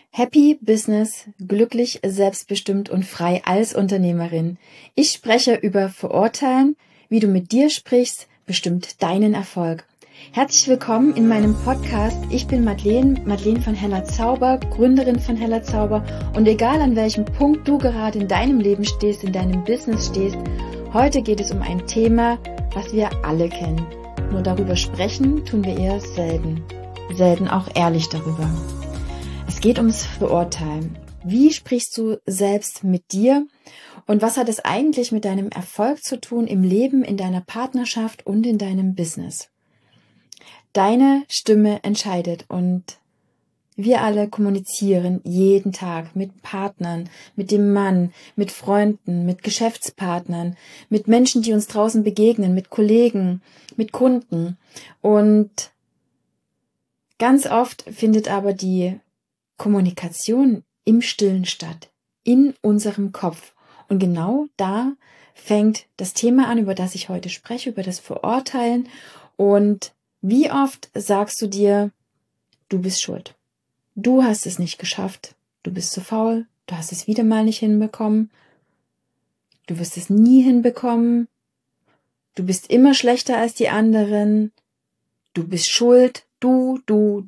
Happy Business, glücklich, selbstbestimmt und frei als Unternehmerin. Ich spreche über Verurteilen. Wie du mit dir sprichst, bestimmt deinen Erfolg. Herzlich willkommen in meinem Podcast. Ich bin Madeleine von Heller Zauber, Gründerin von Heller Zauber. Und egal an welchem Punkt du gerade in deinem Leben stehst, in deinem Business stehst, heute geht es um ein Thema, was wir alle kennen. Nur darüber sprechen tun wir eher selten. Selten auch ehrlich darüber. Es geht ums Verurteilen. Wie sprichst du selbst mit dir? Und was hat es eigentlich mit deinem Erfolg zu tun im Leben, in deiner Partnerschaft und in deinem Business? Deine Stimme entscheidet und wir alle kommunizieren jeden Tag mit Partnern, mit dem Mann, mit Freunden, mit Geschäftspartnern, mit Menschen, die uns draußen begegnen, mit Kollegen, mit Kunden. Und ganz oft findet aber die Kommunikation im Stillen statt, in unserem Kopf. Und genau da fängt das Thema an, über das ich heute spreche, über das Verurteilen. Und wie oft sagst du dir, du bist schuld. Du hast es nicht geschafft. Du bist zu faul. Du hast es wieder mal nicht hinbekommen. Du wirst es nie hinbekommen. Du bist immer schlechter als die anderen. Du bist schuld. Du.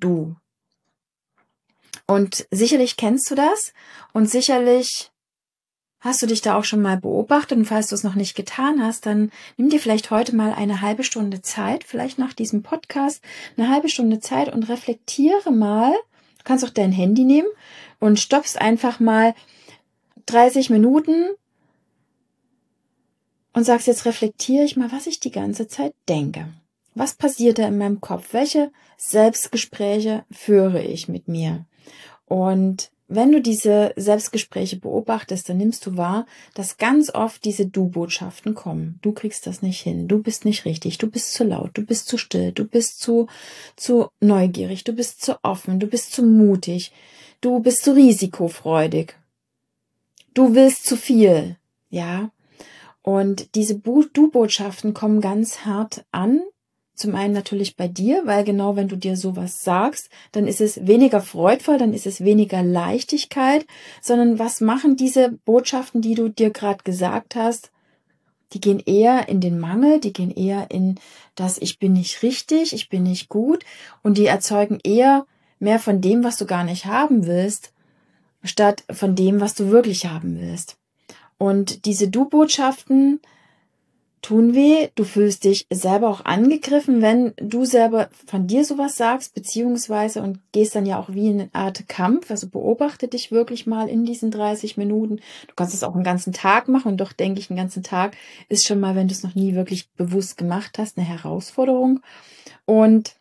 Und sicherlich kennst du das und sicherlich hast du dich da auch schon mal beobachtet, und falls du es noch nicht getan hast, dann nimm dir vielleicht heute mal eine halbe Stunde Zeit, vielleicht nach diesem Podcast eine halbe Stunde Zeit und reflektiere mal. Du kannst auch dein Handy nehmen und stoppst einfach mal 30 Minuten und sagst, jetzt reflektiere ich mal, was ich die ganze Zeit denke. Was passiert da in meinem Kopf? Welche Selbstgespräche führe ich mit mir? Und wenn du diese Selbstgespräche beobachtest, dann nimmst du wahr, dass ganz oft diese Du-Botschaften kommen. Du kriegst das nicht hin, du bist nicht richtig, du bist zu laut, du bist zu still, du bist zu neugierig, du bist zu offen, du bist zu mutig, du bist zu risikofreudig, du willst zu viel, ja. Und diese Du-Botschaften kommen ganz hart an. Zum einen natürlich bei dir, weil genau wenn du dir sowas sagst, dann ist es weniger freudvoll, dann ist es weniger Leichtigkeit, sondern was machen diese Botschaften, die du dir gerade gesagt hast? Die gehen eher in den Mangel, die gehen eher in das ich bin nicht richtig, ich bin nicht gut, und die erzeugen eher mehr von dem, was du gar nicht haben willst, statt von dem, was du wirklich haben willst. Und diese Du-Botschaften tun weh, du fühlst dich selber auch angegriffen, wenn du selber von dir sowas sagst, beziehungsweise und gehst dann ja auch wie in eine Art Kampf, also beobachte dich wirklich mal in diesen 30 Minuten. Du kannst es auch einen ganzen Tag machen, und doch denke ich, einen ganzen Tag ist schon mal, wenn du es noch nie wirklich bewusst gemacht hast, eine Herausforderung. Und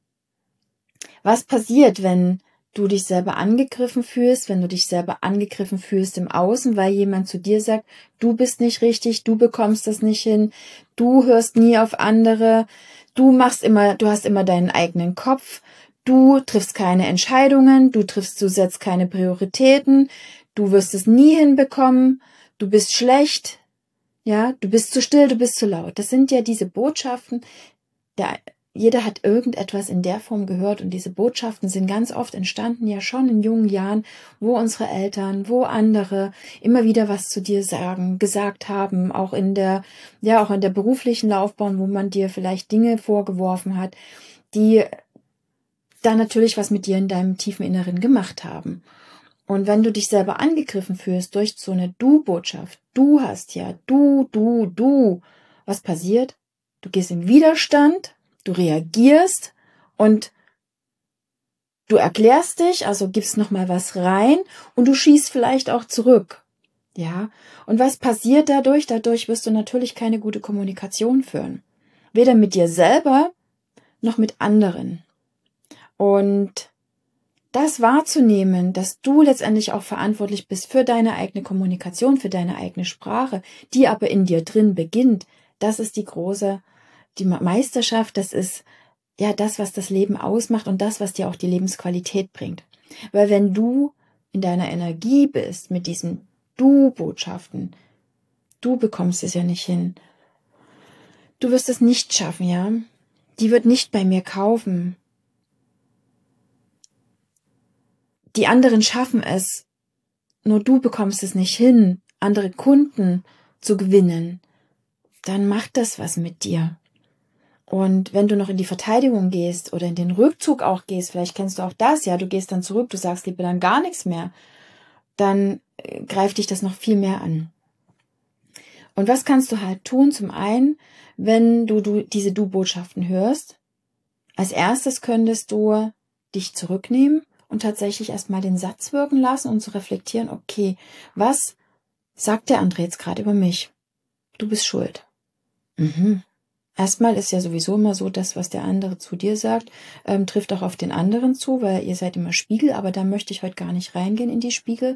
was passiert, wenn du dich selber angegriffen fühlst, wenn du dich selber angegriffen fühlst im Außen, weil jemand zu dir sagt, du bist nicht richtig, du bekommst das nicht hin, du hörst nie auf andere, du hast immer deinen eigenen Kopf, du triffst keine Entscheidungen, du setzt keine Prioritäten, du wirst es nie hinbekommen, du bist schlecht, ja, du bist zu still, du bist zu laut. Das sind ja diese Botschaften, jeder hat irgendetwas in der Form gehört, und diese Botschaften sind ganz oft entstanden ja schon in jungen Jahren, wo unsere Eltern, wo andere immer wieder was zu dir gesagt haben, auch in der beruflichen Laufbahn, wo man dir vielleicht Dinge vorgeworfen hat, die dann natürlich was mit dir in deinem tiefen Inneren gemacht haben. Und wenn du dich selber angegriffen fühlst durch so eine Du-Botschaft, du hast ja, du, was passiert? Du gehst in Widerstand, du reagierst und du erklärst dich, also gibst nochmal was rein und du schießt vielleicht auch zurück. Ja, und was passiert dadurch? Dadurch wirst du natürlich keine gute Kommunikation führen. Weder mit dir selber noch mit anderen. Und das wahrzunehmen, dass du letztendlich auch verantwortlich bist für deine eigene Kommunikation, für deine eigene Sprache, die aber in dir drin beginnt, das ist die Meisterschaft, das ist ja das, was das Leben ausmacht und das, was dir auch die Lebensqualität bringt. Weil wenn du in deiner Energie bist mit diesen Du-Botschaften, du bekommst es ja nicht hin. Du wirst es nicht schaffen, ja. Die wird nicht bei mir kaufen. die anderen schaffen es, nur du bekommst es nicht hin, andere Kunden zu gewinnen, dann macht das was mit dir. Und wenn du noch in die Verteidigung gehst oder in den Rückzug auch gehst, vielleicht kennst du auch das, ja, du gehst dann zurück, du sagst lieber dann gar nichts mehr, dann greift dich das noch viel mehr an. Und was kannst du halt tun? Zum einen, wenn du diese Du-Botschaften hörst, als erstes könntest du dich zurücknehmen und tatsächlich erstmal den Satz wirken lassen und zu reflektieren, okay, was sagt der andere jetzt gerade über mich? Du bist schuld. Erstmal ist ja sowieso immer so, das, was der andere zu dir sagt, trifft auch auf den anderen zu, weil ihr seid immer Spiegel, aber da möchte ich heute gar nicht reingehen in die Spiegel.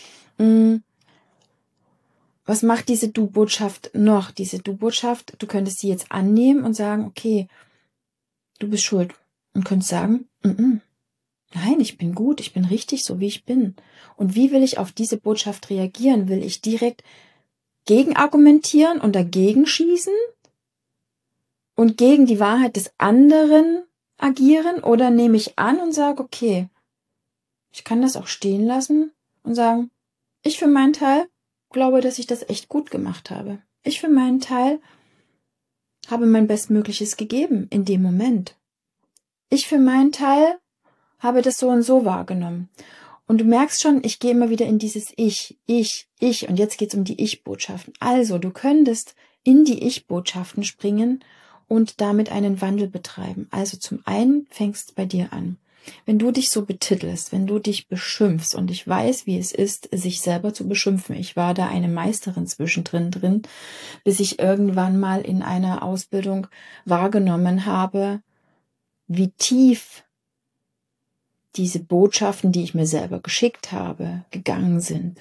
Was macht diese Du-Botschaft noch? Diese Du-Botschaft, du könntest sie jetzt annehmen und sagen, okay, du bist schuld. Und könntest sagen, nein, ich bin gut, ich bin richtig, so wie ich bin. Und wie will ich auf diese Botschaft reagieren? Will ich direkt gegenargumentieren und dagegen schießen? Und gegen die Wahrheit des anderen agieren? Oder nehme ich an und sage, okay, ich kann das auch stehen lassen und sagen, ich für meinen Teil glaube, dass ich das echt gut gemacht habe. Ich für meinen Teil habe mein Bestmögliches gegeben in dem Moment. Ich für meinen Teil habe das so und so wahrgenommen. Und du merkst schon, ich gehe immer wieder in dieses Ich. Und jetzt geht es um die Ich-Botschaften. Also, du könntest in die Ich-Botschaften springen und damit einen Wandel betreiben. Also zum einen fängst bei dir an. Wenn du dich so betitelst, wenn du dich beschimpfst, und ich weiß, wie es ist, sich selber zu beschimpfen. Ich war da eine Meisterin zwischendrin, bis ich irgendwann mal in einer Ausbildung wahrgenommen habe, wie tief diese Botschaften, die ich mir selber geschickt habe, gegangen sind.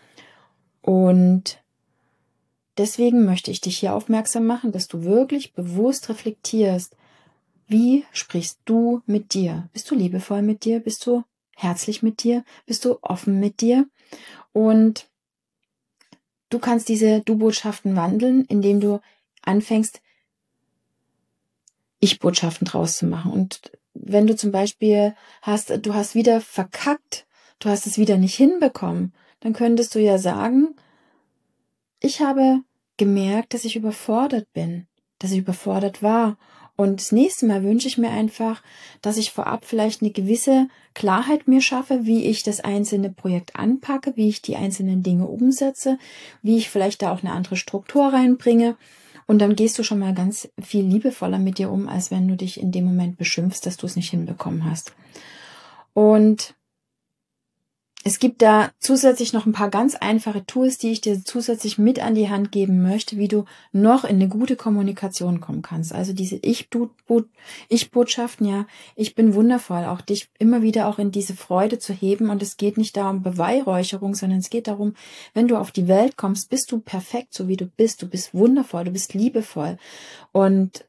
Und deswegen möchte ich dich hier aufmerksam machen, dass du wirklich bewusst reflektierst, wie sprichst du mit dir? Bist du liebevoll mit dir? Bist du herzlich mit dir? Bist du offen mit dir? Und du kannst diese Du-Botschaften wandeln, indem du anfängst, Ich-Botschaften draus zu machen. Und wenn du zum Beispiel du hast wieder verkackt, du hast es wieder nicht hinbekommen, dann könntest du ja sagen, ich habe gemerkt, dass ich überfordert bin, dass ich überfordert war. Und das nächste Mal wünsche ich mir einfach, dass ich vorab vielleicht eine gewisse Klarheit mir schaffe, wie ich das einzelne Projekt anpacke, wie ich die einzelnen Dinge umsetze, wie ich vielleicht da auch eine andere Struktur reinbringe. Und dann gehst du schon mal ganz viel liebevoller mit dir um, als wenn du dich in dem Moment beschimpfst, dass du es nicht hinbekommen hast. Und es gibt da zusätzlich noch ein paar ganz einfache Tools, die ich dir zusätzlich mit an die Hand geben möchte, wie du noch in eine gute Kommunikation kommen kannst. Also diese Ich-Botschaften, ja, ich bin wundervoll, auch dich immer wieder auch in diese Freude zu heben. Und es geht nicht darum Beweihräucherung, sondern es geht darum, wenn du auf die Welt kommst, bist du perfekt, so wie du bist. Du bist wundervoll, du bist liebevoll. Und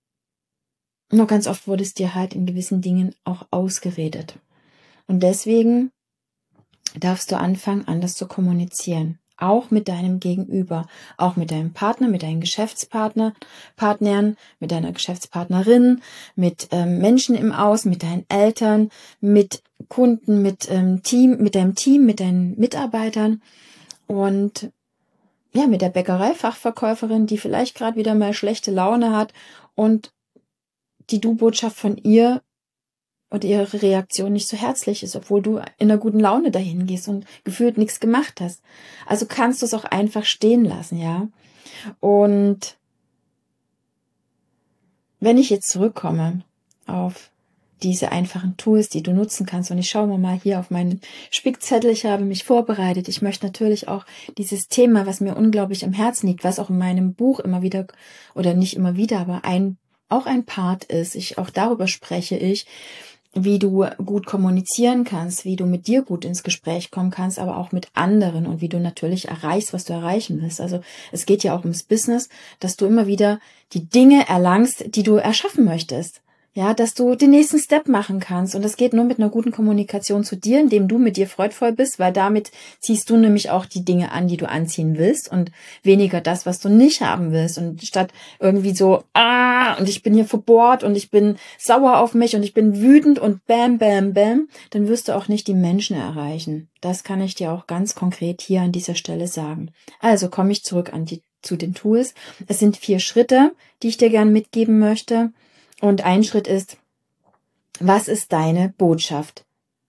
nur ganz oft wurde es dir halt in gewissen Dingen auch ausgeredet. Und deswegen darfst du anfangen, anders zu kommunizieren. Auch mit deinem Gegenüber, auch mit deinem Partner, mit deinen Partnern, mit deiner Geschäftspartnerin, mit Menschen im Außen, mit deinen Eltern, mit Kunden, mit deinem Team, mit deinen Mitarbeitern und ja, mit der Bäckereifachverkäuferin, die vielleicht gerade wieder mal schlechte Laune hat und die Du-Botschaft von ihr und ihre Reaktion nicht so herzlich ist, obwohl du in einer guten Laune dahin gehst und gefühlt nichts gemacht hast. Also kannst du es auch einfach stehen lassen, ja. Und wenn ich jetzt zurückkomme auf diese einfachen Tools, die du nutzen kannst, und ich schaue mal hier auf meinen Spickzettel, ich habe mich vorbereitet. Ich möchte natürlich auch dieses Thema, was mir unglaublich am Herzen liegt, was auch in meinem Buch immer wieder, oder nicht immer wieder, aber auch ein Part ist, auch darüber spreche ich, wie du gut kommunizieren kannst, wie du mit dir gut ins Gespräch kommen kannst, aber auch mit anderen und wie du natürlich erreichst, was du erreichen willst. Also es geht ja auch ums Business, dass du immer wieder die Dinge erlangst, die du erschaffen möchtest. Ja, dass du den nächsten Step machen kannst. Und das geht nur mit einer guten Kommunikation zu dir, indem du mit dir freudvoll bist, weil damit ziehst du nämlich auch die Dinge an, die du anziehen willst und weniger das, was du nicht haben willst. Und statt irgendwie so, und ich bin hier verbohrt und ich bin sauer auf mich und ich bin wütend und bam, bam, bam, dann wirst du auch nicht die Menschen erreichen. Das kann ich dir auch ganz konkret hier an dieser Stelle sagen. Also komme ich zurück zu den Tools. Es sind 4 Schritte, die ich dir gern mitgeben möchte. Und ein Schritt ist, was ist deine Botschaft?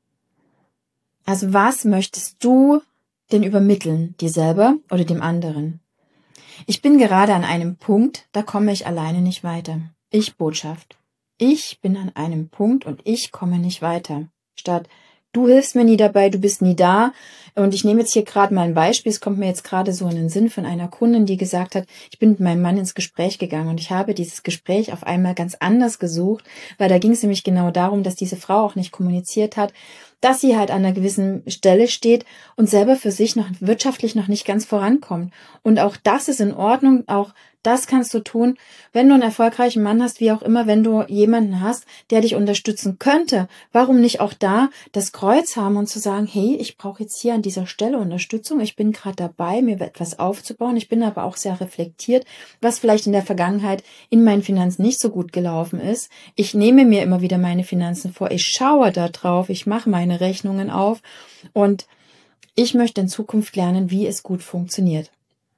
Also was möchtest du denn übermitteln, dir selber oder dem anderen? Ich bin gerade an einem Punkt, da komme ich alleine nicht weiter. Ich Botschaft. Ich bin an einem Punkt und ich komme nicht weiter. Statt du hilfst mir nie dabei, du bist nie da. Und ich nehme jetzt hier gerade mal ein Beispiel. Es kommt mir jetzt gerade so in den Sinn von einer Kundin, die gesagt hat, ich bin mit meinem Mann ins Gespräch gegangen und ich habe dieses Gespräch auf einmal ganz anders gesucht, weil da ging es nämlich genau darum, dass diese Frau auch nicht kommuniziert hat, dass sie halt an einer gewissen Stelle steht und selber für sich noch wirtschaftlich noch nicht ganz vorankommt. Und auch das ist in Ordnung, auch das kannst du tun, wenn du einen erfolgreichen Mann hast, wie auch immer, wenn du jemanden hast, der dich unterstützen könnte. Warum nicht auch da das Kreuz haben und zu sagen, hey, ich brauche jetzt hier an dieser Stelle Unterstützung. Ich bin gerade dabei, mir etwas aufzubauen. Ich bin aber auch sehr reflektiert, was vielleicht in der Vergangenheit in meinen Finanzen nicht so gut gelaufen ist. Ich nehme mir immer wieder meine Finanzen vor. Ich schaue da drauf. Ich mache meine Rechnungen auf und ich möchte in Zukunft lernen, wie es gut funktioniert.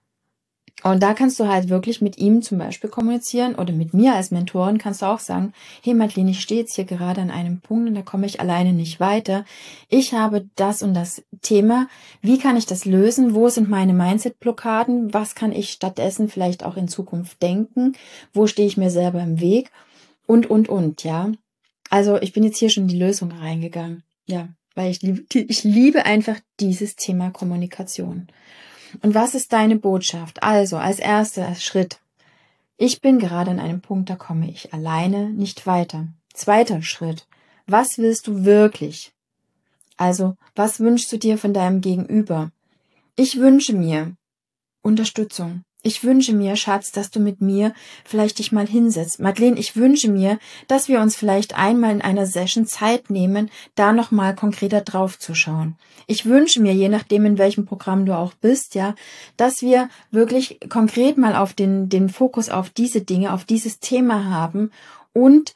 Und da kannst du halt wirklich mit ihm zum Beispiel kommunizieren oder mit mir als Mentorin kannst du auch sagen, hey Madeleine, ich stehe jetzt hier gerade an einem Punkt und da komme ich alleine nicht weiter. Ich habe das und das Thema. Wie kann ich das lösen? Wo sind meine Mindset-Blockaden? Was kann ich stattdessen vielleicht auch in Zukunft denken? Wo stehe ich mir selber im Weg? Und, ja. Also ich bin jetzt hier schon in die Lösung reingegangen. Ja, weil ich liebe einfach dieses Thema Kommunikation. Und was ist deine Botschaft? Also, als erster Schritt. Ich bin gerade an einem Punkt, da komme ich alleine nicht weiter. Zweiter Schritt. Was willst du wirklich? Also, was wünschst du dir von deinem Gegenüber? Ich wünsche mir Unterstützung. Ich wünsche mir, Schatz, dass du mit mir vielleicht dich mal hinsetzt. Madeleine, ich wünsche mir, dass wir uns vielleicht einmal in einer Session Zeit nehmen, da nochmal konkreter drauf zu schauen. Ich wünsche mir, je nachdem, in welchem Programm du auch bist, ja, dass wir wirklich konkret mal auf den Fokus auf diese Dinge, auf dieses Thema haben und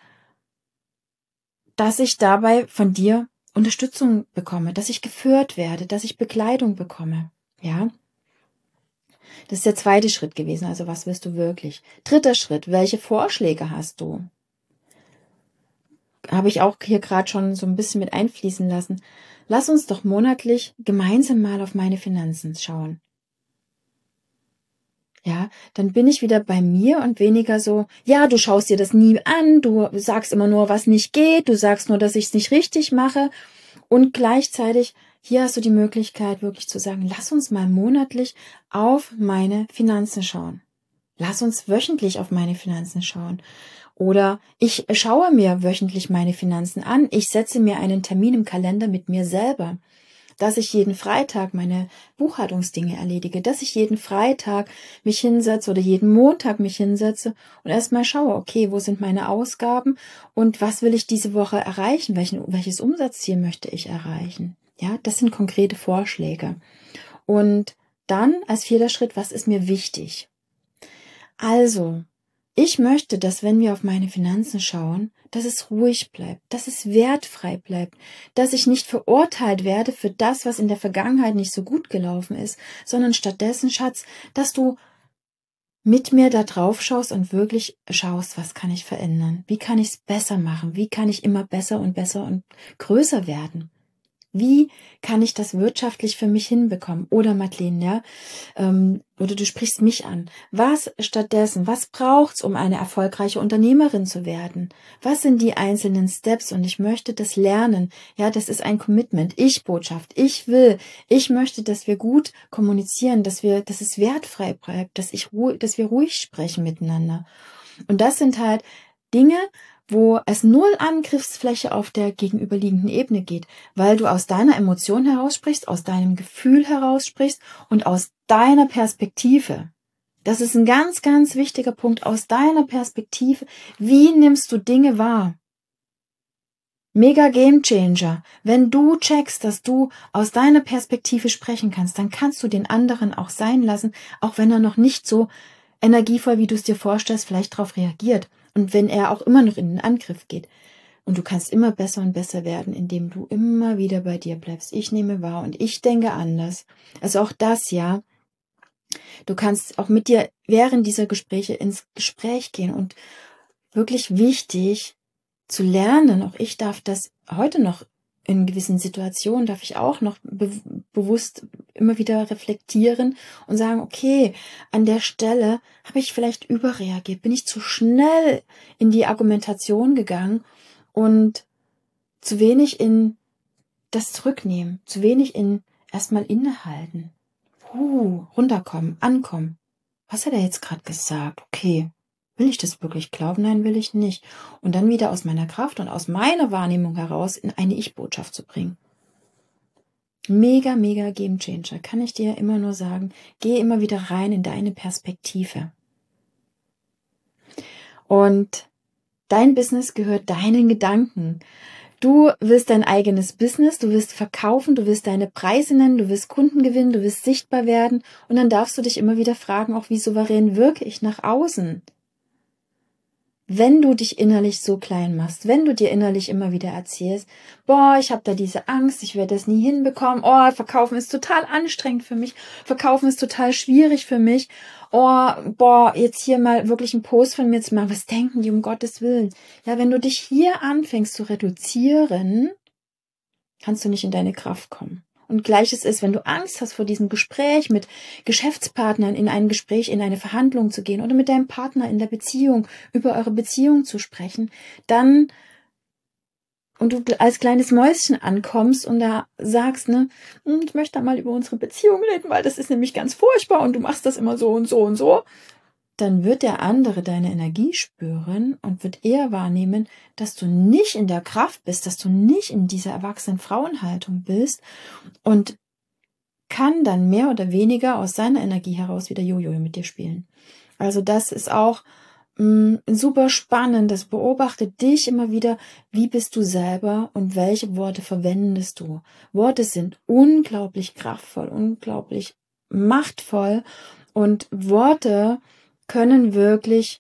dass ich dabei von dir Unterstützung bekomme, dass ich geführt werde, dass ich Begleitung bekomme, ja. Das ist der zweite Schritt gewesen. Also was willst du wirklich? Dritter Schritt. Welche Vorschläge hast du? Habe ich auch hier gerade schon so ein bisschen mit einfließen lassen. Lass uns doch monatlich gemeinsam mal auf meine Finanzen schauen. Ja, dann bin ich wieder bei mir und weniger so, ja, du schaust dir das nie an, du sagst immer nur, was nicht geht, du sagst nur, dass ich es nicht richtig mache. Und gleichzeitig, hier hast du die Möglichkeit, wirklich zu sagen, lass uns mal monatlich auf meine Finanzen schauen. Lass uns wöchentlich auf meine Finanzen schauen. Oder ich schaue mir wöchentlich meine Finanzen an. Ich setze mir einen Termin im Kalender mit mir selber, dass ich jeden Freitag meine Buchhaltungsdinge erledige, dass ich jeden Freitag mich hinsetze oder jeden Montag mich hinsetze und erstmal schaue, okay, wo sind meine Ausgaben und was will ich diese Woche erreichen? Welches Umsatzziel möchte ich erreichen? Ja, das sind konkrete Vorschläge. Und dann als vierter Schritt, was ist mir wichtig? Also, ich möchte, dass wenn wir auf meine Finanzen schauen, dass es ruhig bleibt, dass es wertfrei bleibt, dass ich nicht verurteilt werde für das, was in der Vergangenheit nicht so gut gelaufen ist, sondern stattdessen, Schatz, dass du mit mir da drauf schaust und wirklich schaust, was kann ich verändern? Wie kann ich es besser machen? Wie kann ich immer besser und größer werden? Wie kann ich das wirtschaftlich für mich hinbekommen? Oder Madeleine, ja, oder du sprichst mich an. Was stattdessen? Was braucht's, um eine erfolgreiche Unternehmerin zu werden? Was sind die einzelnen Steps? Und ich möchte das lernen. Ja, das ist ein Commitment. Ich-Botschaft. Ich möchte, dass wir gut kommunizieren, dass es wertfrei bleibt, dass wir ruhig sprechen miteinander. Und das sind halt Dinge, wo es null Angriffsfläche auf der gegenüberliegenden Ebene geht, weil du aus deiner Emotion heraussprichst, aus deinem Gefühl heraussprichst und aus deiner Perspektive. Das ist ein ganz, ganz wichtiger Punkt. Aus deiner Perspektive, wie nimmst du Dinge wahr? Mega Game Changer. Wenn du checkst, dass du aus deiner Perspektive sprechen kannst, dann kannst du den anderen auch sein lassen, auch wenn er noch nicht so energievoll, wie du es dir vorstellst, vielleicht darauf reagiert. Und wenn er auch immer noch in den Angriff geht. Und du kannst immer besser und besser werden, indem du immer wieder bei dir bleibst. Ich nehme wahr und ich denke anders. Also auch das, ja. Du kannst auch mit dir während dieser Gespräche ins Gespräch gehen und wirklich wichtig zu lernen, auch ich darf das heute noch in gewissen Situationen, darf ich auch noch bewusst immer wieder reflektieren und sagen, okay, an der Stelle habe ich vielleicht überreagiert, bin ich zu schnell in die Argumentation gegangen und zu wenig in das Zurücknehmen, zu wenig in erstmal innehalten, runterkommen, ankommen. Was hat er jetzt gerade gesagt? Okay. Will ich das wirklich glauben? Nein, will ich nicht. Und dann wieder aus meiner Kraft und aus meiner Wahrnehmung heraus in eine Ich-Botschaft zu bringen. Mega, mega Game Changer. Kann ich dir immer nur sagen. Geh immer wieder rein in deine Perspektive. Und dein Business gehört deinen Gedanken. Du willst dein eigenes Business, du willst verkaufen, du willst deine Preise nennen, du willst Kunden gewinnen, du willst sichtbar werden. Und dann darfst du dich immer wieder fragen, auch wie souverän wirke ich nach außen? Wenn du dich innerlich so klein machst, wenn du dir innerlich immer wieder erzählst, boah, ich habe da diese Angst, ich werde das nie hinbekommen, oh, Verkaufen ist total anstrengend für mich, Verkaufen ist total schwierig für mich, oh, boah, jetzt hier mal wirklich einen Post von mir zu machen, was denken die um Gottes Willen? Ja, wenn du dich hier anfängst zu reduzieren, kannst du nicht in deine Kraft kommen. Und gleiches ist, wenn du Angst hast vor diesem Gespräch mit Geschäftspartnern, in ein Gespräch, in eine Verhandlung zu gehen oder mit deinem Partner in der Beziehung, über eure Beziehung zu sprechen, dann und du als kleines Mäuschen ankommst und da sagst, ne, ich möchte da mal über unsere Beziehung reden, weil das ist nämlich ganz furchtbar und du machst das immer so und so und so, dann wird der andere deine Energie spüren und wird eher wahrnehmen, dass du nicht in der Kraft bist, dass du nicht in dieser erwachsenen Frauenhaltung bist und kann dann mehr oder weniger aus seiner Energie heraus wieder Jojo mit dir spielen. Also das ist auch super spannend. Das beobachte dich immer wieder, wie bist du selber und welche Worte verwendest du. Worte sind unglaublich kraftvoll, unglaublich machtvoll und Worte können wirklich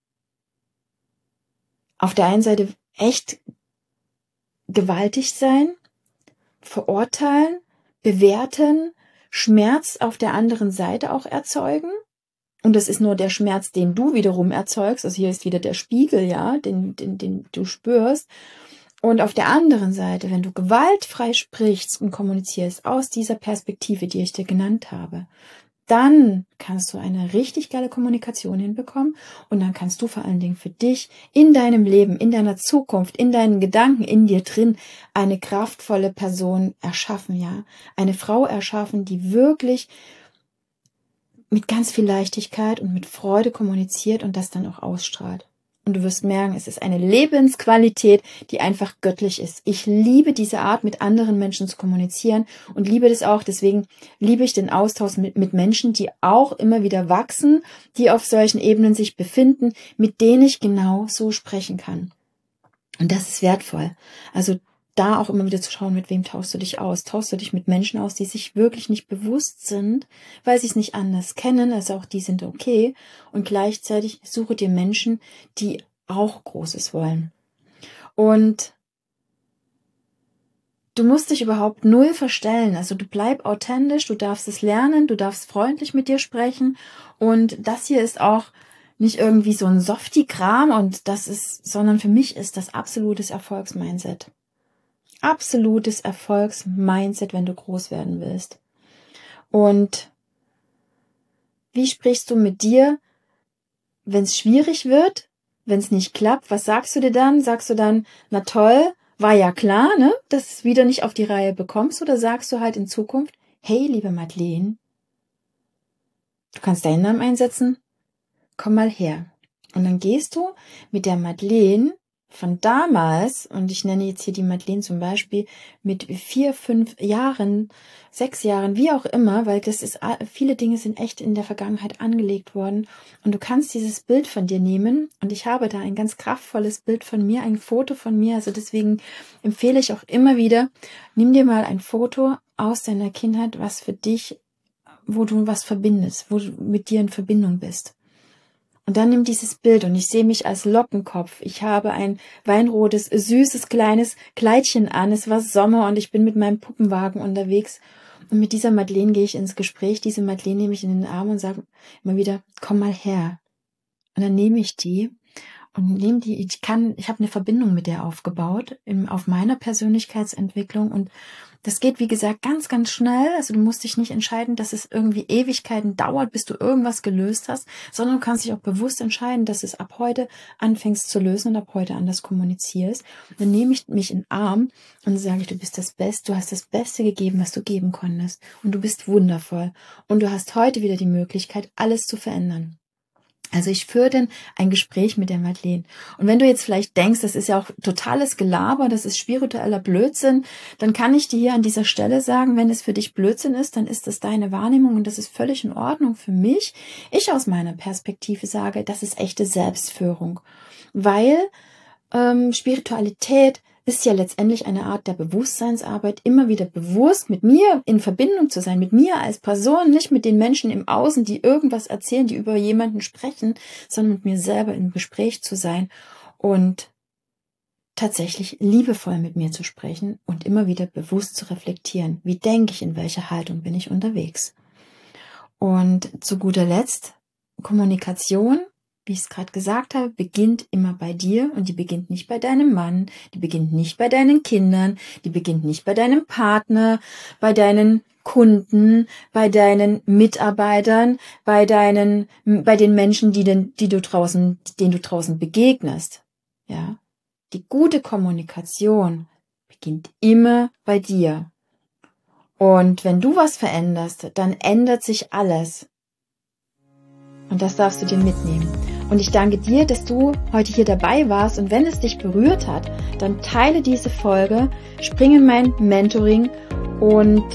auf der einen Seite echt gewaltig sein, verurteilen, bewerten, Schmerz auf der anderen Seite auch erzeugen. Und das ist nur der Schmerz, den du wiederum erzeugst. Also hier ist wieder der Spiegel, ja, den du spürst. Und auf der anderen Seite, wenn du gewaltfrei sprichst und kommunizierst aus dieser Perspektive, die ich dir genannt habe, dann kannst du eine richtig geile Kommunikation hinbekommen und dann kannst du vor allen Dingen für dich in deinem Leben, in deiner Zukunft, in deinen Gedanken, in dir drin eine kraftvolle Person erschaffen, ja. Eine Frau erschaffen, die wirklich mit ganz viel Leichtigkeit und mit Freude kommuniziert und das dann auch ausstrahlt. Und du wirst merken, es ist eine Lebensqualität, die einfach göttlich ist. Ich liebe diese Art, mit anderen Menschen zu kommunizieren und liebe das auch. Deswegen liebe ich den Austausch mit Menschen, die auch immer wieder wachsen, die auf solchen Ebenen sich befinden, mit denen ich genau so sprechen kann. Und das ist wertvoll. Also da auch immer wieder zu schauen, mit wem tauschst du dich aus. Tauschst du dich mit Menschen aus, die sich wirklich nicht bewusst sind, weil sie es nicht anders kennen, also auch die sind okay. Und gleichzeitig suche dir Menschen, die auch Großes wollen. Und du musst dich überhaupt null verstellen. Also du bleib authentisch, du darfst es lernen, du darfst freundlich mit dir sprechen. Und das hier ist auch nicht irgendwie so ein Softie-Kram und das ist, sondern für mich ist das absolutes Erfolgsmindset. Absolutes Erfolgsmindset, wenn du groß werden willst. Und wie sprichst du mit dir, wenn es schwierig wird, wenn es nicht klappt? Was sagst du dir dann? Sagst du dann, na toll, war ja klar, ne, dass du es wieder nicht auf die Reihe bekommst? Oder sagst du halt in Zukunft, hey, liebe Madeleine, du kannst deinen Namen einsetzen, komm mal her. Und dann gehst du mit der Madeleine von damals, und ich nenne jetzt hier die Madeleine zum Beispiel mit 4, 5 Jahren, 6 Jahren, wie auch immer, weil viele Dinge sind echt in der Vergangenheit angelegt worden, und du kannst dieses Bild von dir nehmen, und ich habe da ein ganz kraftvolles Bild von mir, ein Foto von mir, also deswegen empfehle ich auch immer wieder, nimm dir mal ein Foto aus deiner Kindheit, was für dich, wo du was verbindest, wo du mit dir in Verbindung bist. Und dann nimm dieses Bild, und ich sehe mich als Lockenkopf. Ich habe ein weinrotes, süßes, kleines Kleidchen an. Es war Sommer und ich bin mit meinem Puppenwagen unterwegs. Und mit dieser Madeleine gehe ich ins Gespräch. Diese Madeleine nehme ich in den Arm und sage immer wieder, komm mal her. Und dann nehme ich die und ich habe eine Verbindung mit der aufgebaut, auf meiner Persönlichkeitsentwicklung, und das geht, wie gesagt, ganz, ganz schnell. Also du musst dich nicht entscheiden, dass es irgendwie Ewigkeiten dauert, bis du irgendwas gelöst hast, sondern du kannst dich auch bewusst entscheiden, dass es ab heute anfängst zu lösen und ab heute anders kommunizierst. Dann nehme ich mich in den Arm und sage, du bist das Beste, du hast das Beste gegeben, was du geben konntest, und du bist wundervoll, und du hast heute wieder die Möglichkeit, alles zu verändern. Also ich führe dann ein Gespräch mit der Madeleine. Und wenn du jetzt vielleicht denkst, das ist ja auch totales Gelaber, das ist spiritueller Blödsinn, dann kann ich dir hier an dieser Stelle sagen, wenn es für dich Blödsinn ist, dann ist das deine Wahrnehmung, und das ist völlig in Ordnung für mich. Ich aus meiner Perspektive sage, das ist echte Selbstführung, weil Spiritualität ist ja letztendlich eine Art der Bewusstseinsarbeit, immer wieder bewusst mit mir in Verbindung zu sein, mit mir als Person, nicht mit den Menschen im Außen, die irgendwas erzählen, die über jemanden sprechen, sondern mit mir selber im Gespräch zu sein und tatsächlich liebevoll mit mir zu sprechen und immer wieder bewusst zu reflektieren. Wie denke ich, in welcher Haltung bin ich unterwegs? Und zu guter Letzt, Kommunikation, wie ich es gerade gesagt habe, beginnt immer bei dir, und die beginnt nicht bei deinem Mann, die beginnt nicht bei deinen Kindern, die beginnt nicht bei deinem Partner, bei deinen Kunden, bei deinen Mitarbeitern, bei den Menschen, denen du draußen begegnest. Ja, die gute Kommunikation beginnt immer bei dir. Und wenn du was veränderst, dann ändert sich alles. Und das darfst du dir mitnehmen. Und ich danke dir, dass du heute hier dabei warst, und wenn es dich berührt hat, dann teile diese Folge, spring in mein Mentoring, und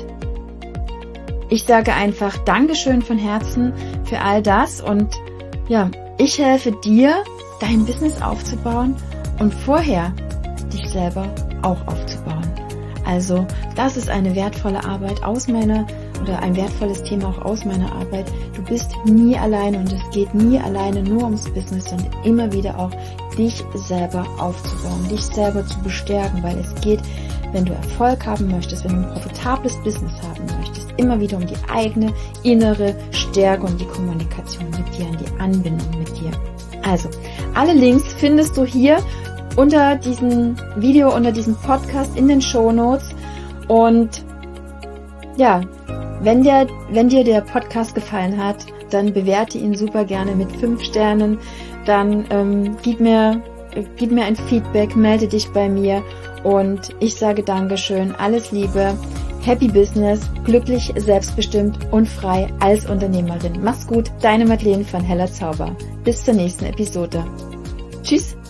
ich sage einfach Dankeschön von Herzen für all das, und ja, ich helfe dir, dein Business aufzubauen und vorher dich selber auch aufzubauen. Also das ist eine wertvolle Arbeit ein wertvolles Thema auch aus meiner Arbeit. Du bist nie alleine, und es geht nie alleine nur ums Business, sondern immer wieder auch dich selber aufzubauen, dich selber zu bestärken, weil es geht, wenn du Erfolg haben möchtest, wenn du ein profitables Business haben möchtest, immer wieder um die eigene innere Stärke und die Kommunikation mit dir und die Anbindung mit dir. Also, alle Links findest du hier unter diesem Video, unter diesem Podcast in den Shownotes. Und ja, wenn dir der Podcast gefallen hat, dann bewerte ihn super gerne mit 5 Sternen. Dann gib mir ein Feedback, melde dich bei mir, und ich sage Dankeschön, alles Liebe, Happy Business, glücklich, selbstbestimmt und frei als Unternehmerin. Mach's gut, deine Madeleine von Heller Zauber. Bis zur nächsten Episode. Tschüss.